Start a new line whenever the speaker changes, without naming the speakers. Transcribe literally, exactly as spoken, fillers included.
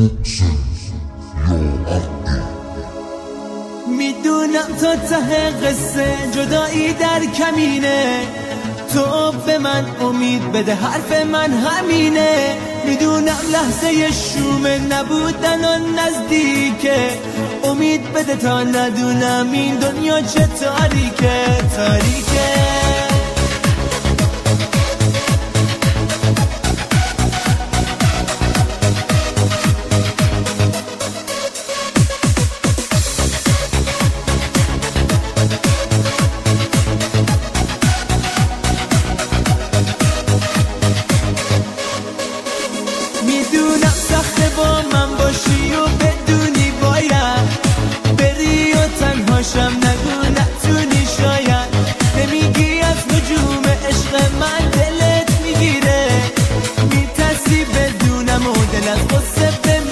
میدونم تا ته قصه جدایی در کمینه، تو به من امید بده حرف من همینه. میدونم لحظه شومه نبودن و نزدیکه، امید بده تا ندونم این دنیا چه تاریکه تاریکه. میدونم سخته با من باشی و بدونی باید بری و تنهاشم نگو نتونی شاید. نمیگی از نجوم عشق من دلت میگیره، میترسی بدونم و دل از غصه